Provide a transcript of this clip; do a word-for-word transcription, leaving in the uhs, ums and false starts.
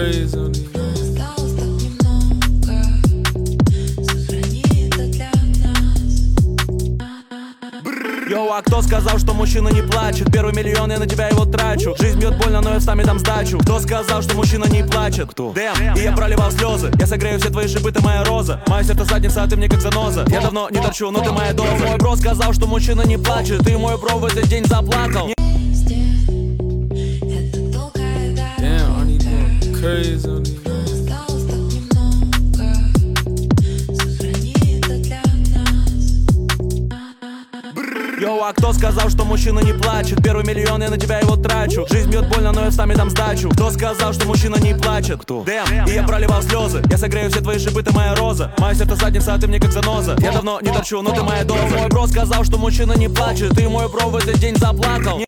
crazy on these. Осталось так немного, сохрани это для нас. Йоу, а кто сказал, что мужчина не плачет? Первый миллион, я на тебя его трачу. Жизнь бьет больно, но я сами дам сдачу. Кто сказал, что мужчина не плачет? Кто? Дэм, и я проливал слезы. Я согрею все твои шипы, ты моя роза. Моя сердце задница, а ты мне как заноза. Я давно не торчу, но ты моя доза. Мой бро сказал, что мужчина не плачет. Ты мой бро в этот день заплакал. Здесь это долгая дорога. Damn, I need more crazy on these. Осталось так немного, сохрани это для нас. Йоу, а кто сказал, что мужчина не плачет? Первый миллион, я на тебя его трачу. Жизнь бьет больно, но я сами дам сдачу. Кто сказал, что мужчина не плачет? Кто? Дэм, и я проливал слезы. Я согрею все твои шипы, ты моя роза. Моя сердце задница, а ты мне как заноза. Я давно не торчу, но ты моя доза. Мой бро сказал, что мужчина не плачет. Ты мой бро в этот день заплакал.